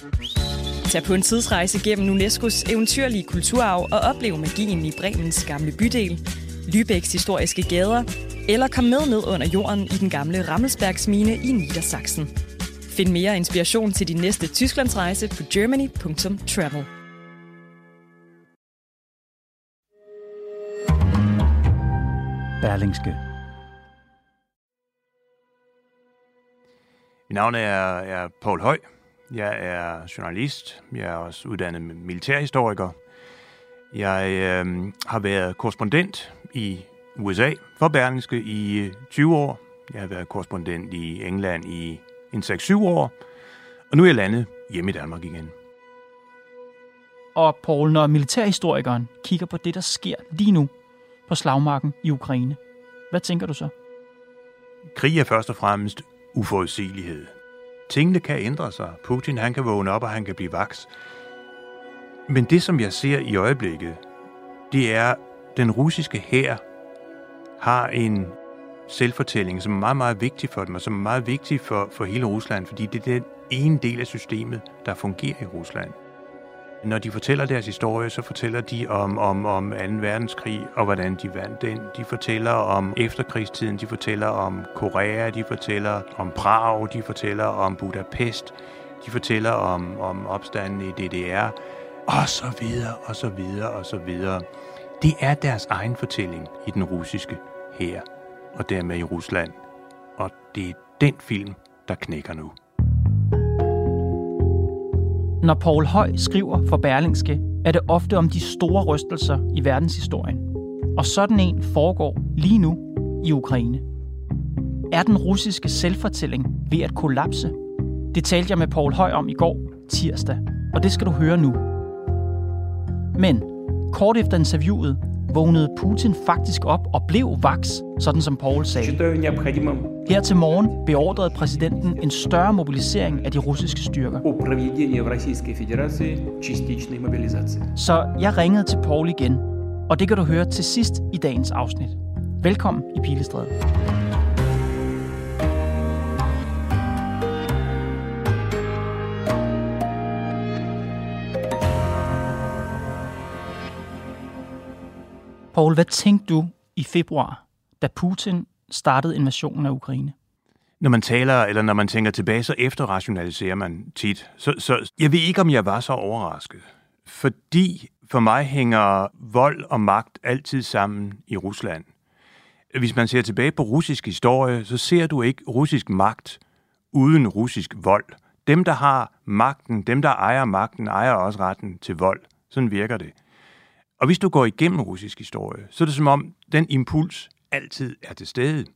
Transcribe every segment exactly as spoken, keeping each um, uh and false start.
Tag på en tidsrejse gennem UNESCO's eventyrlige kulturarv og oplev magien i Bremens gamle bydel, Lübecks historiske gader, eller kom med ned under jorden i den gamle Rammelsbergsmine i Niedersachsen. Find mere inspiration til din næste Tysklandsrejse på germany punktum travel. Berlingske. Mit navn er, er Poul Høj. Jeg er journalist. Jeg er også uddannet militærhistoriker. Jeg øh, har været korrespondent i U S A for Berlingske i tyve år. Jeg har været korrespondent i England i en seks syv år. Og nu er jeg landet hjemme i Danmark igen. Og Poul, når militærhistorikeren kigger på det, der sker lige nu på slagmarken i Ukraine, hvad tænker du så? Krig er først og fremmest uforudsigelighed. Tingene kan ændre sig. Putin, han kan vågne op, og han kan blive vaks. Men det, som jeg ser i øjeblikket, det er, den russiske hær har en selvfortælling, som er meget, meget vigtig for dem, og som er meget vigtig for, for hele Rusland, fordi det er den ene del af systemet, der fungerer i Rusland. Når de fortæller deres historie, så fortæller de om, om, om anden verdenskrig, og hvordan de vandt den. De fortæller om efterkrigstiden, de fortæller om Korea, de fortæller om Prag, de fortæller om Budapest, de fortæller om, om opstanden i D D R, og så videre, og så videre, og så videre. Det er deres egen fortælling i den russiske hær, og dermed i Rusland. Og det er den film, der knækker nu. Når Poul Høj skriver for Berlingske, er det ofte om de store rystelser i verdenshistorien. Og sådan en foregår lige nu i Ukraine. Er den russiske selvfortælling ved at kollapse? Det talte jeg med Poul Høj om i går, tirsdag, og det skal du høre nu. Men kort efter interviewet vågnede Putin faktisk op og blev vaks, sådan som Poul sagde. Her til morgen beordrede præsidenten en større mobilisering af de russiske styrker. Så jeg ringede til Poul igen, og det kan du høre til sidst i dagens afsnit. Velkommen i Pilestræde. Poul, hvad tænkte du i februar, da Putin startede invasionen af Ukraine? Når man taler, eller når man tænker tilbage, så efterrationaliserer man tit. Så, så jeg ved ikke, om jeg var så overrasket. Fordi for mig hænger vold og magt altid sammen i Rusland. Hvis man ser tilbage på russisk historie, så ser du ikke russisk magt uden russisk vold. Dem, der har magten, dem, der ejer magten, ejer også retten til vold. Sådan virker det. Og hvis du går igennem russisk historie, så er det som om, den impuls altid er til stede.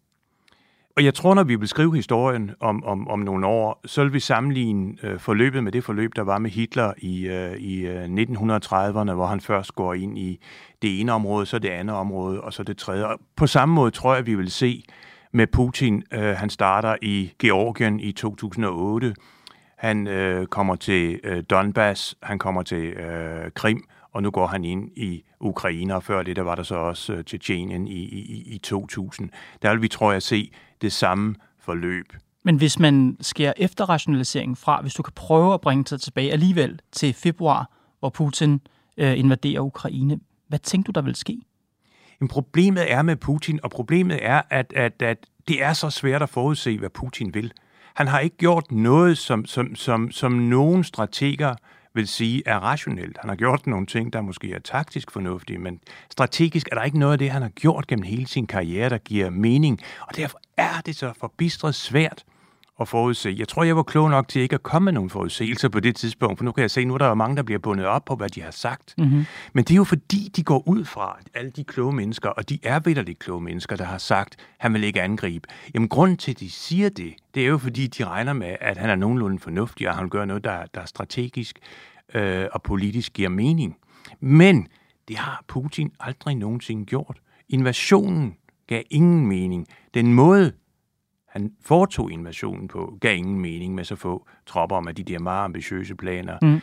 Og jeg tror, når vi vil skrive historien om, om, om nogle år, så vil vi sammenligne øh, forløbet med det forløb, der var med Hitler i, øh, i øh, nitten trediverne, hvor han først går ind i det ene område, så det andet område, og så det tredje. Og på samme måde tror jeg, vi vil se med Putin. Øh, han starter i Georgien i to tusind og otte. Han øh, kommer til øh, Donbass, han kommer til øh, Krim, og nu går han ind i Ukraine, og før det, der var der så også uh, Tjetjenien i, i, i to tusind. Der vil vi, tror jeg, se det samme forløb. Men hvis man skærer efterrationaliseringen fra, hvis du kan prøve at bringe sig tilbage alligevel til februar, hvor Putin øh, invaderer Ukraine, hvad tænkte du, der vil ske? Men problemet er med Putin, og problemet er, at, at, at det er så svært at forudse, hvad Putin vil. Han har ikke gjort noget, som, som, som, som nogen strateger vil sige er rationelt. Han har gjort nogle ting, der måske er taktisk fornuftige, men strategisk er der ikke noget af det, han har gjort gennem hele sin karriere, der giver mening. Og derfor er det så forbistret svært at forudse. Jeg tror, jeg var klog nok til ikke at komme med nogle forudsigelser på det tidspunkt, for nu kan jeg se, nu er der jo mange, der bliver bundet op på, hvad de har sagt. Mm-hmm. Men det er jo fordi, de går ud fra alle de kloge mennesker, og de er vitterligt kloge mennesker, der har sagt, han vil ikke angribe. Jamen, grunden til, at de siger det, det er jo fordi, de regner med, at han er nogenlunde fornuftig, og han gør noget, der, der er strategisk øh, og politisk giver mening. Men det har Putin aldrig nogensinde gjort. Invasionen gav ingen mening. Den måde, han foretog invasionen på, gav ingen mening med så få tropper med de der meget ambitiøse planer. Mm.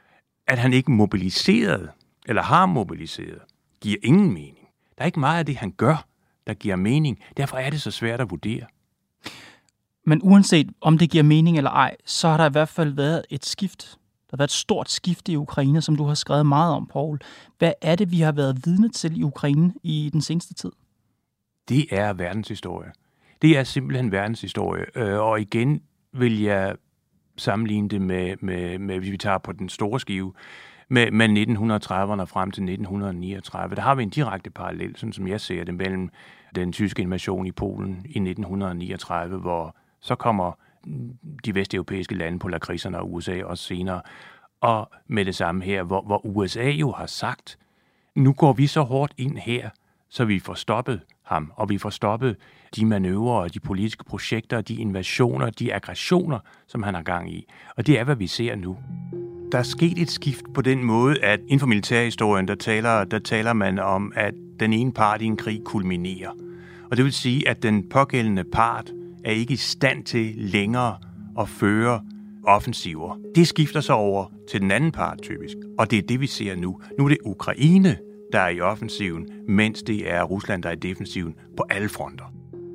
At han ikke mobiliserede, eller har mobiliseret, giver ingen mening. Der er ikke meget af det, han gør, der giver mening. Derfor er det så svært at vurdere. Men uanset om det giver mening eller ej, så har der i hvert fald været et skift har været et stort skifte i Ukraine, som du har skrevet meget om, Poul. Hvad er det, vi har været vidne til i Ukraine i den seneste tid? Det er verdenshistorie. Det er simpelthen verdenshistorie. Og igen vil jeg sammenligne det med, med, med hvis vi tager på den store skive, med, med nitten trediverne frem til nitten niogtredive. Der har vi en direkte parallel, sådan som jeg ser det, mellem den tyske invasion i Polen i nitten niogtredive, hvor så kommer de vesteuropæiske lande, polariserne og U S A også senere, og med det samme her, hvor, hvor U S A jo har sagt, nu går vi så hårdt ind her, så vi får stoppet ham, og vi får stoppet de manøvrer, de politiske projekter, de invasioner, de aggressioner, som han har gang i. Og det er, hvad vi ser nu. Der er sket et skift på den måde, at inden for militærhistorien, der taler, der taler man om, at den ene part i en krig kulminerer. Og det vil sige, at den pågældende part er ikke i stand til længere at føre offensiver. Det skifter så over til den anden part, typisk. Og det er det, vi ser nu. Nu er det Ukraine, der er i offensiven, mens det er Rusland, der er i defensiven på alle fronter.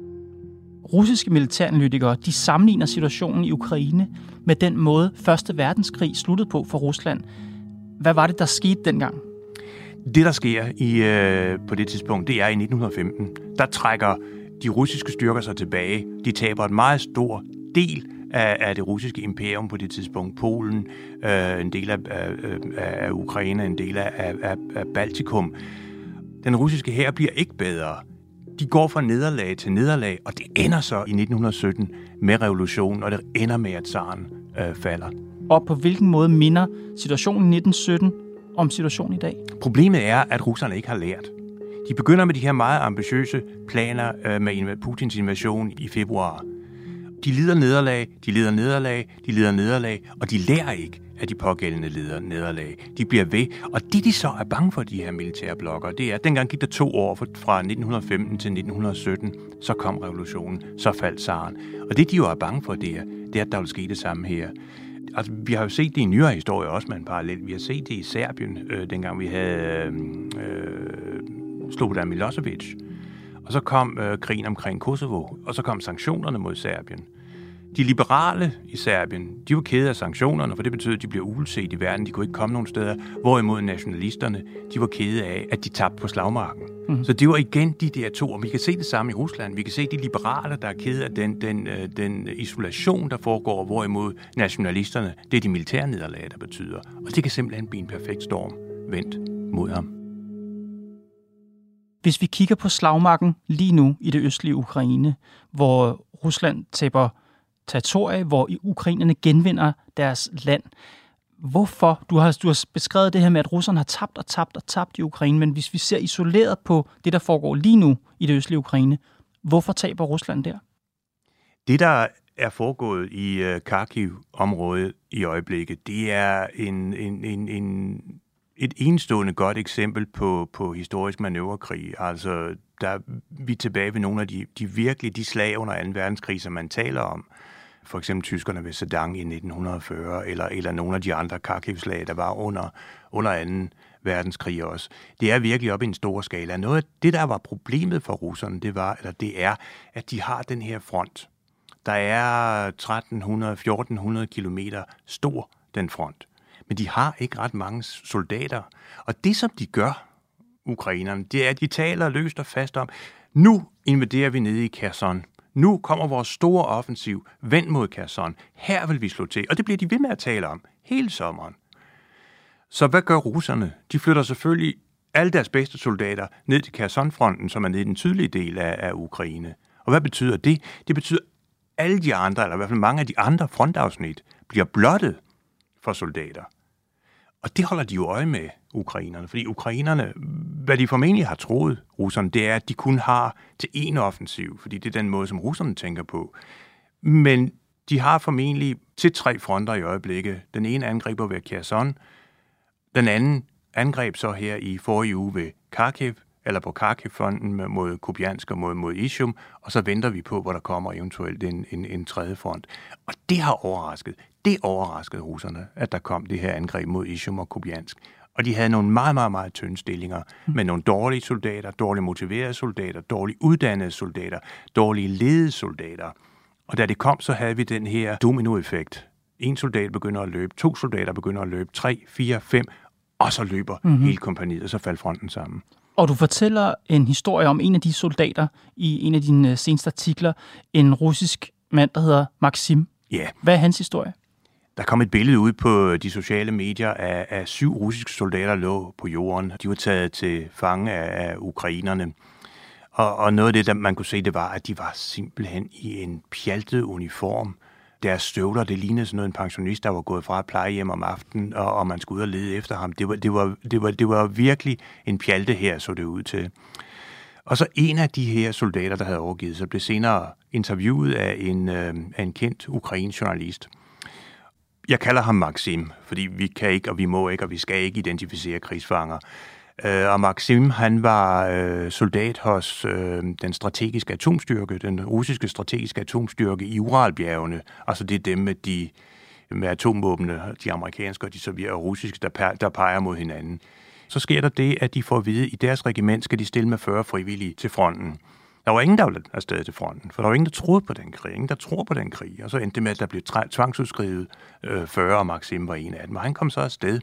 Russiske militæranalytikere, de sammenligner situationen i Ukraine med den måde Første Verdenskrig sluttede på for Rusland. Hvad var det, der skete dengang? Det, der sker i, øh, på det tidspunkt, det er i nitten femten. Der trækker de russiske styrker sig tilbage. De taber en meget stor del af, af det russiske imperium på det tidspunkt. Polen, øh, en del af, af, af Ukraine, en del af, af, af Baltikum. Den russiske hær bliver ikke bedre. De går fra nederlag til nederlag, og det ender så i nitten sytten med revolutionen, og det ender med, at tsaren øh, falder. Og på hvilken måde minder situationen i nitten sytten om situationen i dag? Problemet er, at russerne ikke har lært. De begynder med de her meget ambitiøse planer øh, med Putins invasion i februar. De lider nederlag, de lider nederlag, de lider nederlag, og de lærer ikke af de pågældende lider nederlag. De bliver ved, og det de så er bange for, de her militære blokker, det er, at dengang gik der to år fra nitten femten til nitten sytten, så kom revolutionen, så faldt tsaren. Og det de jo er bange for, det er, det er, at der vil ske det samme her. Altså, vi har jo set det i nyere historie også med en parallel. Vi har set det i Serbien, øh, dengang vi havde øh, Slobodan Milosevic. Og så kom øh, krigen omkring Kosovo, og så kom sanktionerne mod Serbien. De liberale i Serbien, de var kede af sanktionerne, for det betød, at de blev uleset i verden. De kunne ikke komme nogen steder. Hvorimod nationalisterne, de var kede af, at de tabte på slagmarken. Mm. Så det var igen de der to, og vi kan se det samme i Rusland. Vi kan se de liberale, der er kede af den, den, den isolation, der foregår, hvorimod nationalisterne, det er de militære nederlag, der betyder. Og det kan simpelthen blive en perfekt storm vendt mod ham. Hvis vi kigger på slagmarken lige nu i det østlige Ukraine, hvor Rusland taber territorie, hvor ukrainerne genvinder deres land. Hvorfor? Du har, du har beskrevet det her med, at russerne har tabt og tabt og tabt i Ukraine, men hvis vi ser isoleret på det, der foregår lige nu i det østlige Ukraine, hvorfor taber Rusland der? Det, der er foregået i uh, Kharkiv-området i øjeblikket, det er en, en, en, en, et enestående godt eksempel på, på historisk manøvrekrig. Altså, der vi er tilbage ved nogle af de, de virkelig de slag under anden verdenskrig, som man taler om. For eksempel tyskerne ved Sedan i nitten fyrre, eller, eller nogle af de andre Kharkiv-slag, der var under, under anden verdenskrig også. Det er virkelig op i en stor skala. Noget af det, der var problemet for russerne, det var, eller det er, at de har den her front. Der er tretten hundrede til fjorten hundrede kilometer stor, den front. Men de har ikke ret mange soldater. Og det, som de gør, ukrainerne, det er, at de taler løst og fast om, nu invaderer vi nede i Kherson. Nu kommer vores store offensiv, vend mod Kherson. Her vil vi slå til. Og det bliver de ved med at tale om hele sommeren. Så hvad gør russerne? De flytter selvfølgelig alle deres bedste soldater ned til Kherson-fronten, som er nede i den sydlige del af, af Ukraine. Og hvad betyder det? Det betyder, at alle de andre, eller i hvert fald mange af de andre frontafsnit, bliver blottet for soldater. Og det holder de jo øje med, ukrainerne. Fordi ukrainerne, hvad de formentlig har troet, russerne, det er, at de kun har til én offensiv. Fordi det er den måde, som russerne tænker på. Men de har formentlig til tre fronter i øjeblikket. Den ene angriber ved Kherson. Den anden angreb så her i forrige uge ved Kharkiv, eller på Kharkiv-fronten mod Kupiansk og mod, mod Izum. Og så venter vi på, hvor der kommer eventuelt en, en, en tredje front. Og det har overrasket. Det overraskede russerne, at der kom det her angreb mod Izum og Kupiansk. Og de havde nogle meget, meget, meget tynde stillinger med nogle dårlige soldater, dårligt motiverede soldater, dårligt uddannede soldater, dårlige ledede soldater. Og da det kom, så havde vi den her dominoeffekt. En soldat begynder at løbe, to soldater begynder at løbe, tre, fire, fem, og så løber mm-hmm. hele kompagniet, og så falder fronten sammen. Og du fortæller en historie om en af de soldater i en af dine seneste artikler, en russisk mand, der hedder Maxim. Ja. Yeah. Hvad er hans historie? Der kom et billede ud på de sociale medier af, af syv russiske soldater, der lå på jorden. De var taget til fange af, af ukrainerne. Og, og noget af det, der man kunne se, det var, at de var simpelthen i en pjaltet uniform. Deres støvler, det lignede sådan noget, en pensionist, der var gået fra et plejehjem om aftenen, og, og man skulle ud og lede efter ham. Det var, det var, det var, det var virkelig en pjalte her, så det ud til. Og så en af de her soldater, der havde overgivet sig, blev senere interviewet af en, øh, af en kendt ukrainsk journalist. Jeg kalder ham Maxim, fordi vi kan ikke, og vi må ikke, og vi skal ikke identificere krigsfanger. Øh, og Maxim, han var øh, soldat hos øh, den strategiske atomstyrke, den russiske strategiske atomstyrke i Uralbjergene. Altså det er dem med de med atomvåbne, de amerikanske og de sovjetiske og russiske, der, per, der peger mod hinanden. Så sker der det, at de får at vide, at i deres regiment skal de stille med fyrre frivillige til fronten. Der var ingen, der var afsted til fronten, for der var ingen, der troede på den krig, ingen, der tror på den krig. Og så endte det med, at der blev tvangsudskrevet øh, fyrre, og Maxim var en af dem, og han kom så afsted.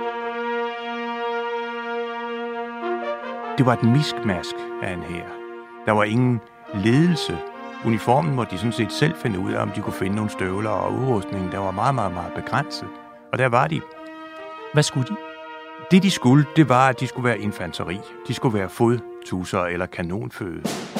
Det var et miskmask af en hær. Der var ingen ledelse. Uniformen måtte de sådan set selv finde ud af, om de kunne finde nogle støvler, og udrustningen, der var meget, meget, meget begrænset. Og der var de. Hvad skulle de? Det, de skulle, det var, at de skulle være infanteri. De skulle være fodtusser eller kanonføde.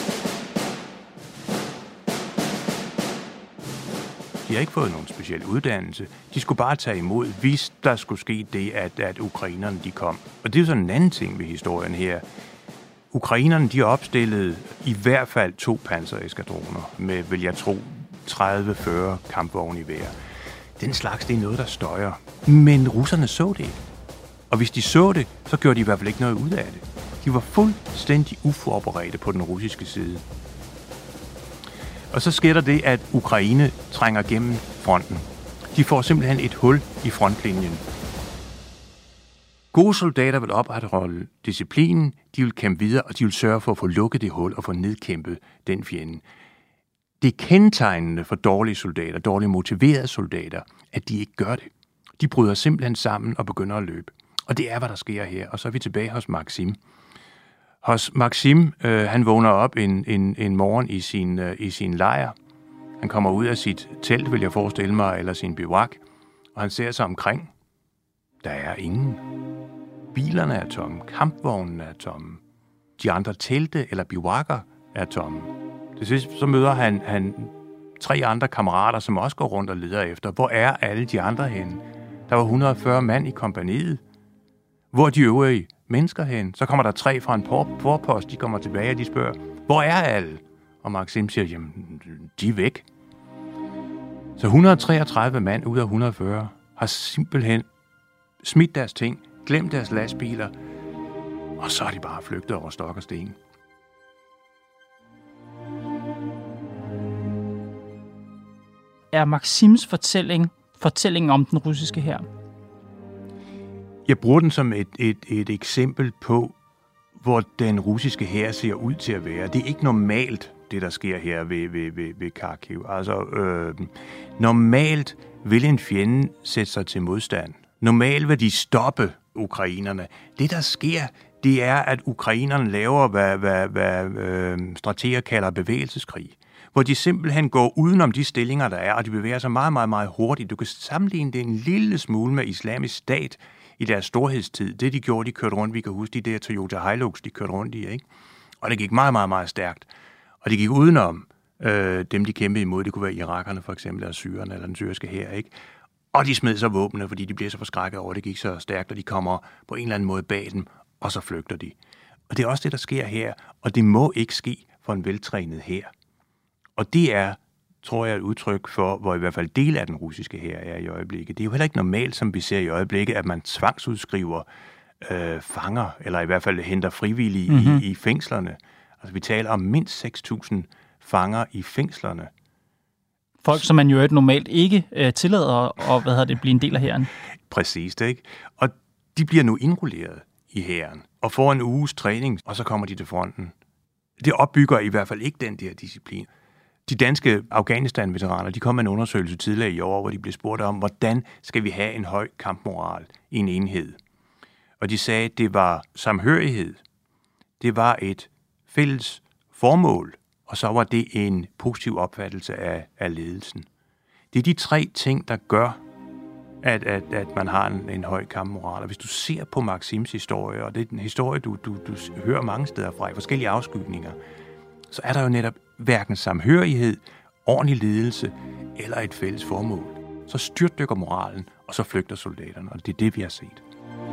De har ikke fået nogen speciel uddannelse. De skulle bare tage imod, hvis der skulle ske det, at, at ukrainerne de kom. Og det er jo sådan en anden ting ved historien her. Ukrainerne de opstillede i hvert fald to pansereskadroner med, vil jeg tro, tredive til fyrre kampvogne i hver. Den slags, det er noget, der støjer. Men russerne så det ikke. Og hvis de så det, så gjorde de i hvert fald ikke noget ud af det. De var fuldstændig uforberedte på den russiske side. Og så sker der det, at Ukraine trænger gennem fronten. De får simpelthen et hul i frontlinjen. Gode soldater vil opretholde disciplinen, de vil kæmpe videre, og de vil sørge for at få lukket det hul og få nedkæmpet den fjende. Det er kendetegnende for dårlige soldater, dårligt motiverede soldater, at de ikke gør det. De bryder simpelthen sammen og begynder at løbe. Og det er, hvad der sker her. Og så er vi tilbage hos Maxim. Hos Maxim, øh, han vågner op en, en, en morgen i sin, øh, i sin lejr. Han kommer ud af sit telt, vil jeg forestille mig, eller sin bivak, og han ser sig omkring. Der er ingen. Bilerne er tomme, kampvognene er tomme. De andre telte eller bivakker er tomme. Til sidst så møder han, han tre andre kammerater, som også går rundt og leder efter. Hvor er alle de andre henne? Der var et hundrede og fyrre mand i kompagniet. Hvor er de øvrige mennesker hen? Så kommer der tre fra en forpost, de kommer tilbage, og de spørger, hvor er alle? Og Maxim siger, jamen, de er væk. Så et hundrede og treogtredive mand ud af et hundrede og fyrre har simpelthen smidt deres ting, glemt deres lastbiler, og så er de bare flygtet over stok og sten. Er Maxims fortælling fortællingen om den russiske hær? Jeg bruger den som et, et, et eksempel på, hvor den russiske hær ser ud til at være. Det er ikke normalt, det der sker her ved, ved, ved, ved Kharkiv. Altså, øh, normalt vil en fjende sætte sig til modstand. Normalt vil de stoppe ukrainerne. Det, der sker, det er, at ukrainerne laver, hvad, hvad, hvad øh, strateger kalder bevægelseskrig, hvor de simpelthen går udenom de stillinger, der er, og de bevæger sig meget, meget, meget hurtigt. Du kan sammenligne det en lille smule med Islamisk Stat i deres storhedstid. Det, de gjorde, de kørte rundt, vi kan huske, de der Toyota Hilux, de kørte rundt i, ikke? Og det gik meget, meget, meget stærkt. Og det gik udenom øh, dem, de kæmpede imod. Det kunne være irakerne, for eksempel, eller syrerne, eller den syriske hær, ikke? Og de smed så våbnene, fordi de blev så forskrækket over, det gik så stærkt, og de kommer på en eller anden måde bag dem, og så flygter de. Og det er også det, der sker her, og det må ikke ske for en veltrænet hær. Og det er, tror jeg, et udtryk for, hvor i hvert fald del af den russiske hær er i øjeblikket. Det er jo heller ikke normalt, som vi ser i øjeblikket, at man tvangsudskriver øh, fanger, eller i hvert fald henter frivillige mm-hmm. i, i fængslerne. Altså vi taler om mindst seks tusind fanger i fængslerne. Folk, som man jo normalt ikke øh, tillader at hvad hedder det, blive en del af hæren. Præcis, det ikke? Og de bliver nu indrulleret i hæren, og får en uges træning, og så kommer de til fronten. Det opbygger i hvert fald ikke den der disciplin. De danske Afghanistan-veteraner, de kom med en undersøgelse tidligere i år, hvor de blev spurgt om, hvordan skal vi have en høj kampmoral i en enhed. Og de sagde, at det var samhørighed, det var et fælles formål, og så var det en positiv opfattelse af, af ledelsen. Det er de tre ting, der gør, at, at, at man har en, en høj kampmoral. Og hvis du ser på Maxims historie, og det er en historie, du, du, du hører mange steder fra i forskellige afskygninger, så er der jo netop hverken samhørighed, ordentlig ledelse eller et fælles formål. Så styrtdykker moralen, og så flygter soldaterne, og det er det, vi har set.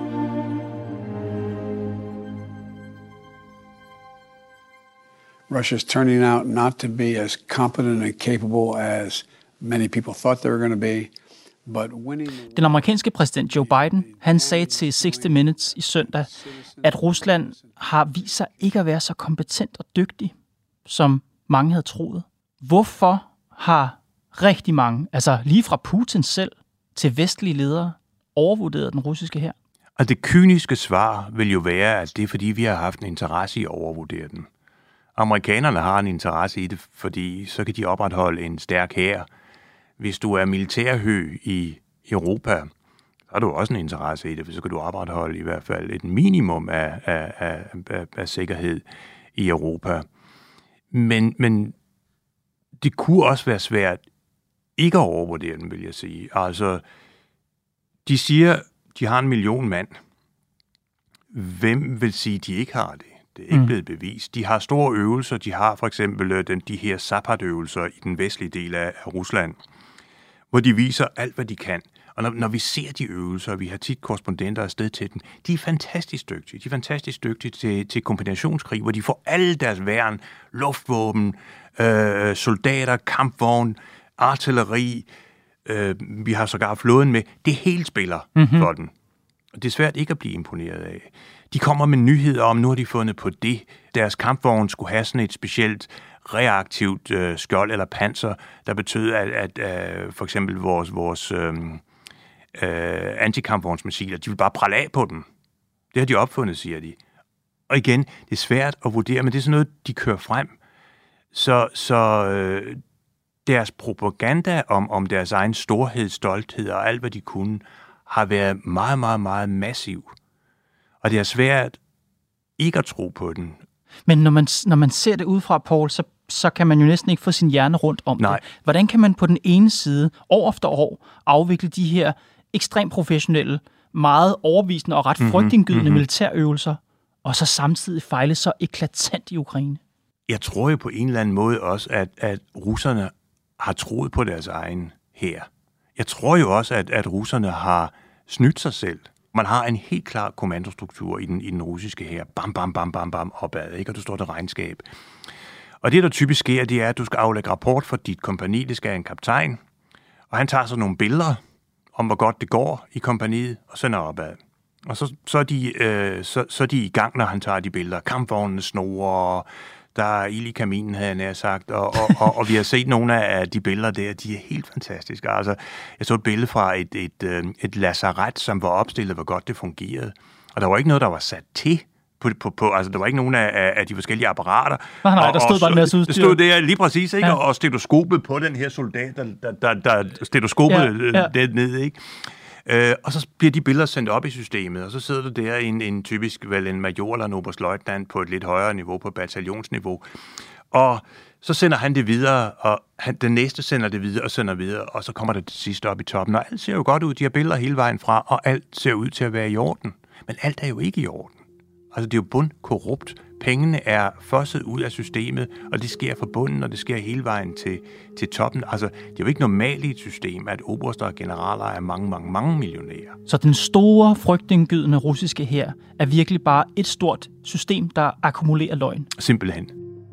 Russia's turning out not to be as competent and capable as many people thought they were going to be. But winning... Den amerikanske præsident Joe Biden, han sagde til sixty minutes i søndag, at Rusland har vist sig ikke at være så kompetent og dygtig, som mange havde troet. Hvorfor har rigtig mange, altså lige fra Putin selv til vestlige ledere, overvurderet den russiske hær? Og det kyniske svar vil jo være, at det er fordi, vi har haft en interesse i at overvurdere den. Amerikanerne har en interesse i det, fordi så kan de opretholde en stærk hær. Hvis du er militærhø i Europa, så har du også en interesse i det, for så kan du opretholde i hvert fald et minimum af, af, af, af, af sikkerhed i Europa. Men, men det kunne også være svært ikke at overvurdere den, vil jeg sige. Altså, de siger, de har en million mand. Hvem vil sige, de ikke har det? Det er ikke mm. blevet bevist. De har store øvelser. De har for eksempel den, de her Zapad-øvelser i den vestlige del af, af Rusland, hvor de viser alt, hvad de kan. Og når, når vi ser de øvelser, vi har tit korrespondenter afsted til dem, de er fantastisk dygtige. De er fantastisk dygtige til, til kombinationskrig, hvor de får alle deres værn, luftvåben, øh, soldater, kampvogn, artilleri. Øh, vi har sågar flåden med. Det hele spiller mm-hmm. for den. Og det er svært ikke at blive imponeret af. De kommer med nyheder om, nu har de fundet på det. Deres kampvogn skulle have sådan et specielt reaktivt øh, skjold eller panser, der betød, at, at øh, for eksempel vores, vores øh, øh, antikampvognsmissiler, de vil bare prale af på dem. Det har de opfundet, siger de. Og igen, det er svært at vurdere, men det er sådan noget, de kører frem. Så, så øh, deres propaganda om, om deres egen storhed, stolthed og alt, hvad de kunne, har været meget, meget, meget massiv. Og det er svært ikke at tro på den. Men når man, når man ser det udefra, Poul, så, så kan man jo næsten ikke få sin hjerne rundt om Nej. det. Hvordan kan man på den ene side, år efter år, afvikle de her ekstremt professionelle, meget overbevisende og ret frygtindgydende mm-hmm. militærøvelser, og så samtidig fejle så eklatant i Ukraine? Jeg tror jo på en eller anden måde også, at, at russerne har troet på deres egen hær. Jeg tror jo også, at, at russerne har snydt sig selv. Man har en helt klar kommandostruktur i den, i den russiske hær. Bam, bam, bam, bam, bam, opad, ikke? Og du står der regnskab. Og det, der typisk sker, det er, at du skal aflægge rapport for dit kompagni. Det skal have en kaptajn. Og han tager så nogle billeder om, hvor godt det går i kompagniet, og sender opad. Og så, så, er de, øh, så, så er de i gang, når han tager de billeder. Kampvognene snorer, der er ild i kaminen, havde jeg nær sagt, og, og, og, og vi har set nogle af de billeder der, de er helt fantastiske. Altså, jeg så et billede fra et, et, et lazaret, som var opstillet, hvor godt det fungerede. Og der var ikke noget, der var sat til på, på, på altså der var ikke nogen af, af de forskellige apparater. Nej, nej, der stod og, bare en masse udstyr. Det stod der lige præcis, ikke? Ja. Og stetoskopet på den her soldat, der, der, der, der stetoskopet ja, ja. dernede, ikke? Øh, og så bliver de billeder sendt op i systemet, og så sidder der der en, en typisk vel en major eller en oberstløjtnant på et lidt højere niveau, på bataljonsniveau. Og så sender han det videre, og han, den næste sender det videre og sender videre, og så kommer det til sidst op i toppen. Og alt ser jo godt ud, de har billeder hele vejen fra, og alt ser ud til at være i orden. Men alt er jo ikke i orden. Altså, det er jo bundkorrupt. Pengene er fosset ud af systemet, og det sker fra bunden, og det sker hele vejen til, til toppen. Altså, det er jo ikke normalt i et system, at oberster og generaler er mange, mange, mange millionærer. Så den store, frygtindgydende russiske hær er virkelig bare et stort system, der akkumulerer løgn? Simpelthen.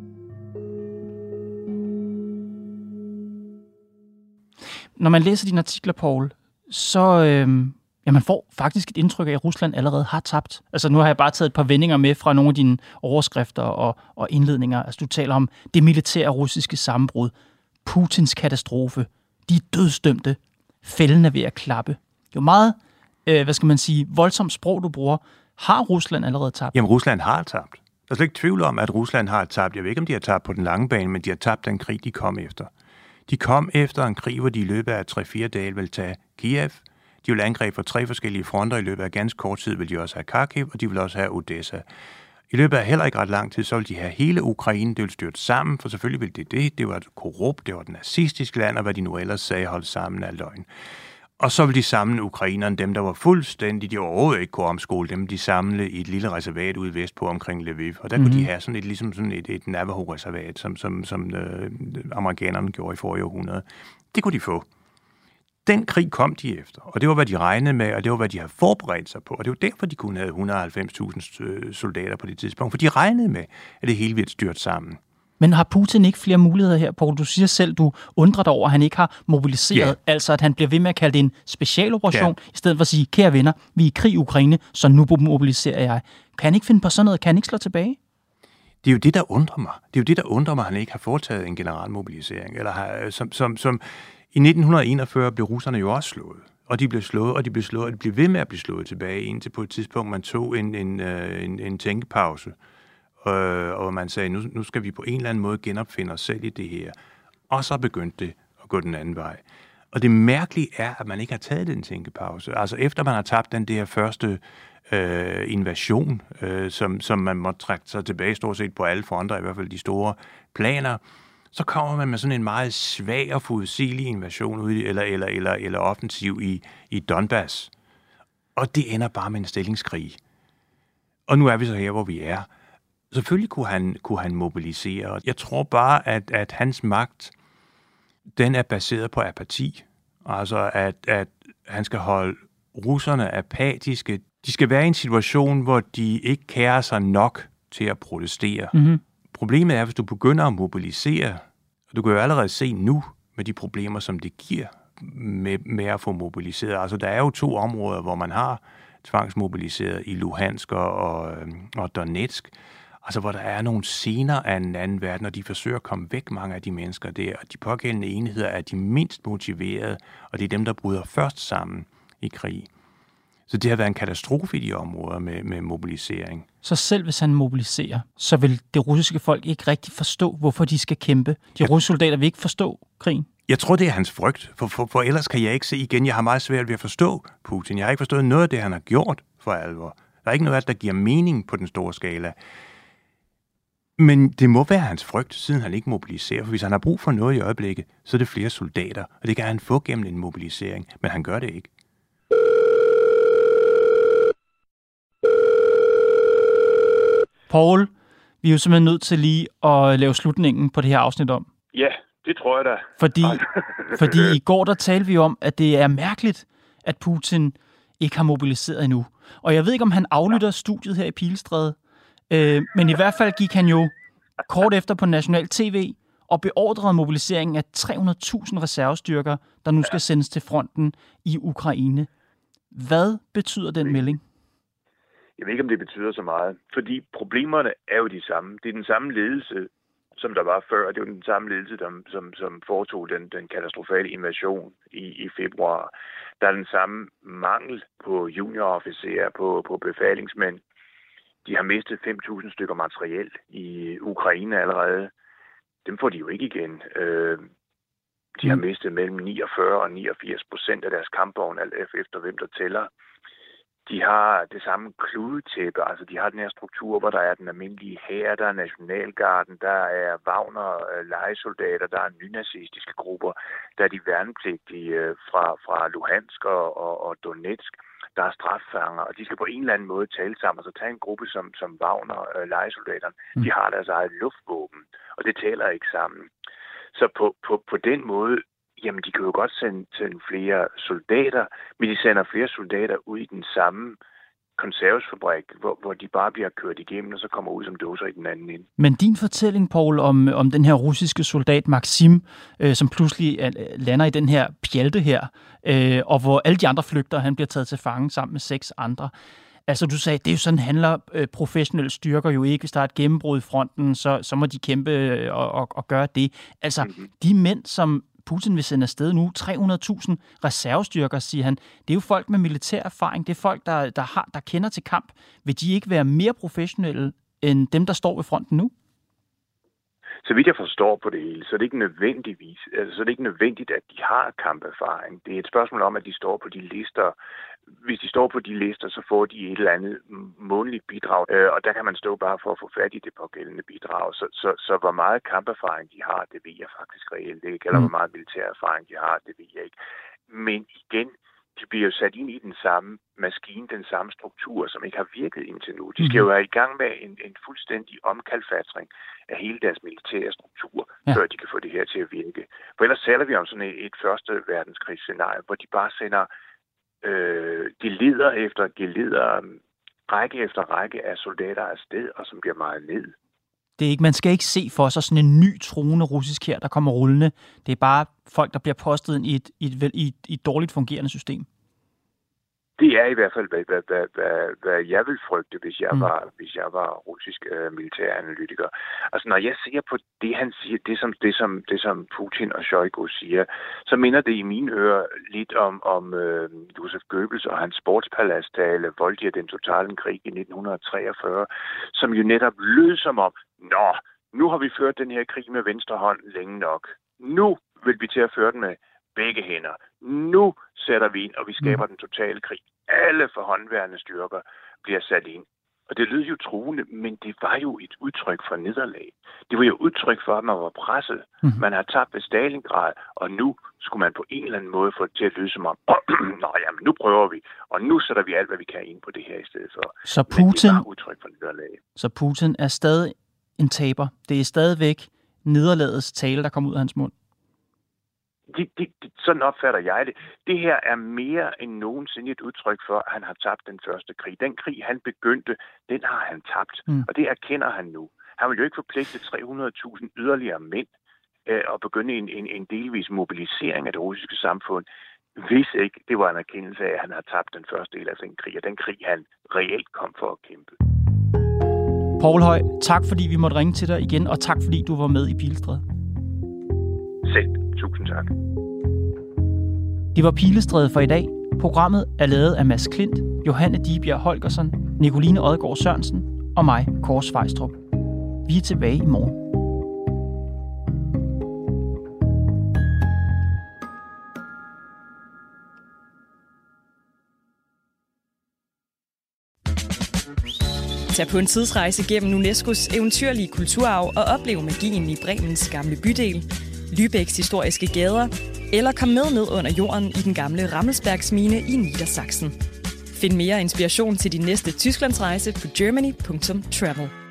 Når man læser dine artikler, Poul, så... Øh... Ja, man får faktisk et indtryk af, at Rusland allerede har tabt. Altså, nu har jeg bare taget et par vendinger med fra nogle af dine overskrifter og, og indledninger. Altså, du taler om det militære russiske sammenbrud, Putins katastrofe, de dødsdømte, fælden er ved at klappe. Det er jo meget, øh, hvad skal man sige, voldsomt sprog, du bruger. Har Rusland allerede tabt? Jamen, Rusland har tabt. Der er slet ikke tvivl om, at Rusland har tabt. Jeg ved ikke, om de har tabt på den lange bane, men de har tabt den krig, de kom efter. De kom efter en krig, hvor de i løbet af tre fire dage vil tage Kiev. De vil angribe fra tre forskellige fronter. I løbet af ganske kort tid vil de også have Kharkiv, og de vil også have Odessa. I løbet af heller ikke ret lang tid, så vil de have hele Ukraine. Det vil styrte sammen, for selvfølgelig vil det det. Det var et korrupt, det var et nazistisk land, og hvad de nu ellers sagde, holdt sammen af løgn. Og så vil de samle ukrainerne, dem der var fuldstændig, de overhovedet ikke kunne omskole dem, de samle i et lille reservat ude vestpå omkring Lviv. Og der mm-hmm. kunne de have sådan et, ligesom sådan et, et Navajo-reservat, som, som, som øh, amerikanerne gjorde i forrige århundrede. Det kunne de få. Den krig kom de efter, og det var, hvad de regnede med, og det var, hvad de havde forberedt sig på. Og det var derfor, de kunne have et hundrede og halvfems tusind soldater på det tidspunkt, for de regnede med, at det hele ville styrt sammen. Men har Putin ikke flere muligheder her, Poul? Du siger selv, du undrer dig over, at han ikke har mobiliseret, ja. Altså at han bliver ved med at kalde det en specialoperation, ja. I stedet for at sige, kære venner, vi er i krig i Ukraine, så nu mobiliserer jeg. Kan han ikke finde på sådan noget? Kan han ikke slå tilbage? Det er jo det, der undrer mig. Det er jo det, der undrer mig, at han ikke har foretaget en generalmobilisering. Eller har, som, som, som i nitten enogfyrre blev russerne jo også slået. Og de blev slået, og de blev slået, og de blev ved med at blive slået tilbage, indtil på et tidspunkt, man tog en, en, en, en tænkepause. Og man sagde, nu, nu skal vi på en eller anden måde genopfinde os selv i det her. Og så begyndte det at gå den anden vej. Og det mærkelige er, at man ikke har taget den tænkepause. Altså efter man har tabt den der første øh, invasion, øh, som, som man måtte trække sig tilbage stort set på alle fronter, i hvert fald de store planer, så kommer man med sådan en meget svag og forudsigelig invasion ud, eller, eller, eller, eller offensiv i, i Donbass. Og det ender bare med en stillingskrig. Og nu er vi så her, hvor vi er. Selvfølgelig kunne han, kunne han mobilisere. Jeg tror bare, at, at hans magt, den er baseret på apati. Altså, at, at han skal holde russerne apatiske. De skal være i en situation, hvor de ikke kærer sig nok til at protestere. Mm-hmm. Problemet er, hvis du begynder at mobilisere, og du kan jo allerede se nu med de problemer, som det giver med, med at få mobiliseret. Altså, der er jo to områder, hvor man har tvangsmobiliseret i Luhansk og, og Donetsk. Altså, hvor der er nogle scener af en anden verden, og de forsøger at komme væk, mange af de mennesker der. Og de pågældende enheder er de mindst motiverede, og det er dem, der bryder først sammen i krig. Så det har været en katastrofe i de områder med, med mobilisering. Så selv hvis han mobiliserer, så vil det russiske folk ikke rigtig forstå, hvorfor de skal kæmpe? De ja. russiske soldater vil ikke forstå krigen? Jeg tror, det er hans frygt, for, for, for ellers kan jeg ikke se igen. Jeg har meget svært ved at forstå Putin. Jeg har ikke forstået noget af det, han har gjort for alvor. Der er ikke noget af det, der giver mening på den store skala. Men det må være hans frygt, siden han ikke mobiliserer. For hvis han har brug for noget i øjeblikket, så er det flere soldater. Og det kan han få gennem en mobilisering. Men han gør det ikke. Poul, vi er jo simpelthen nødt til lige at lave slutningen på det her afsnit om. Ja, det tror jeg da. Fordi, fordi i går der talte vi om, at det er mærkeligt, at Putin ikke har mobiliseret endnu. Og jeg ved ikke, om han aflytter studiet her i Pilestræde. Øh, men i hvert fald gik han jo kort efter på national tv og beordrede mobiliseringen af tre hundrede tusind reservestyrker, der nu skal sendes til fronten i Ukraine. Hvad betyder den melding? Jeg ved ikke, om det betyder så meget, fordi problemerne er jo de samme. Det er den samme ledelse, som der var før, og det er jo den samme ledelse, som, som, som foretog den, den katastrofale invasion i, i februar. Der er den samme mangel på juniorofficerer, på, på befalingsmænd. De har mistet fem tusind stykker materiel i Ukraine allerede. Dem får de jo ikke igen. De har mistet mellem niogfyrre og niogfirs procent af deres kampvogne, alt efter hvem der tæller. De har det samme kludetæppe, altså de har den her struktur, hvor der er den almindelige hær, der er nationalgarden, der er Wagner-lejesoldater, der er nynazistiske grupper, der er de værnepligtige fra, fra Luhansk og, og, og Donetsk, der er straffanger, og de skal på en eller anden måde tale sammen. Så tage en gruppe som, som Wagner-lejesoldaterne, mm. de har deres eget luftvåben, og det taler ikke sammen. Så på, på, på den måde, jamen de kan jo godt sende, sende flere soldater, men de sender flere soldater ud i den samme konservesfabrik, hvor, hvor de bare bliver kørt igennem, og så kommer ud som dåser i den anden ende. Men din fortælling, Poul, om, om den her russiske soldat Maxim, øh, som pludselig øh, lander i den her pjalte her, øh, og hvor alle de andre flygter, han bliver taget til fange sammen med seks andre. Altså du sagde, det er jo sådan, handler øh, professionelle styrker jo ikke. Hvis der er et gennembrud i fronten, så, så må de kæmpe øh, og, og, og gøre det. Altså mm-hmm. de mænd, som Putin vil sende afsted nu, tre hundrede tusind reservestyrker, siger han. Det er jo folk med militær erfaring. Det er folk, der, der, har, der kender til kamp. Vil de ikke være mere professionelle end dem, der står ved fronten nu? Så vidt jeg forstår på det hele, så er det ikke nødvendigvis, altså, så er det ikke nødvendigt, at de har kamperfaring. Det er et spørgsmål om, at de står på de lister. Hvis de står på de lister, så får de et eller andet månedligt bidrag, øh, og der kan man stå bare for at få fat i det pågældende bidrag. Så, så, så hvor meget kamperfaring de har, det ved jeg faktisk reelt ikke. Eller hvor meget militær erfaring de har, det ved jeg ikke. Men igen, de bliver jo sat ind i den samme maskine, den samme struktur, som ikke har virket indtil nu. De skal jo være i gang med en, en fuldstændig omkalfatring af hele deres militære struktur, ja. Før de kan få det her til at virke. For ellers taler vi om sådan et, et første verdenskrigssscenarie, hvor de bare sender øh, de leder efter geleder, række efter række af soldater afsted, og som bliver meget ned. Det er ikke, man skal ikke se for sig sådan en ny truende russisk her, der kommer rullende. Det er bare folk, der bliver postet ind i et, i et, i et, i et dårligt fungerende system. Det er i hvert fald, hvad, hvad, hvad, hvad, hvad jeg vil frygte, hvis jeg, mm. var, hvis jeg var russisk øh, militæranalytiker. Altså, når jeg ser på det, han siger, det som, det som, det som Putin og Shoigu siger, så minder det i mine ører lidt om, om øh, Josef Goebbels og hans sportspalastale, Voldia, den totale krig i nitten treogfyrre, som jo netop lød som om, nå, nu har vi ført den her krig med venstre hånd længe nok. Nu vil vi til at føre den med begge hænder. Nu sætter vi ind, og vi skaber mm. den totale krig. Alle forhåndværende styrker bliver sat ind. Og det lød jo truende, men det var jo et udtryk for nederlag. Det var jo udtryk for, at man var presset. Mm. Man har tabt ved Stalingrad, og nu skulle man på en eller anden måde få det til at lyde som om, nå jamen, nu prøver vi, og nu sætter vi alt, hvad vi kan ind på det her i stedet for. Så Putin, men det var udtryk for nederlag. Så Putin er stadig en taber. Det er stadigvæk nederlagets tale, der kommer ud af hans mund. Det, det, det, sådan opfatter jeg det. Det her er mere end nogensinde et udtryk for, at han har tabt den første krig. Den krig, han begyndte, den har han tabt. Mm. Og det erkender han nu. Han vil jo ikke forpligte tre hundrede tusind yderligere mænd øh, og begynde en, en, en delvis mobilisering af det russiske samfund, hvis ikke det var en erkendelse af, at han har tabt den første del af den krig, og den krig, han reelt kom for at kæmpe. Poul Høj, tak fordi vi måtte ringe til dig igen, og tak fordi du var med i Pilestræde. Selv. Tusind tak. Det var Pilestræde for i dag. Programmet er lavet af Mads Klint, Johanne Dibjerg Holgersen, Nicoline Odgaard Sørensen og mig, Kåre Svejstrup. Vi er tilbage i morgen. Tag på en tidsrejse gennem UNESCOs eventyrlige kulturarv og oplev magien i Bremens gamle bydel, Lübecks historiske gader, eller kom med ned under jorden i den gamle Rammelsbergsmine i Niedersachsen. Find mere inspiration til din næste Tysklandsrejse på germany punktum travel.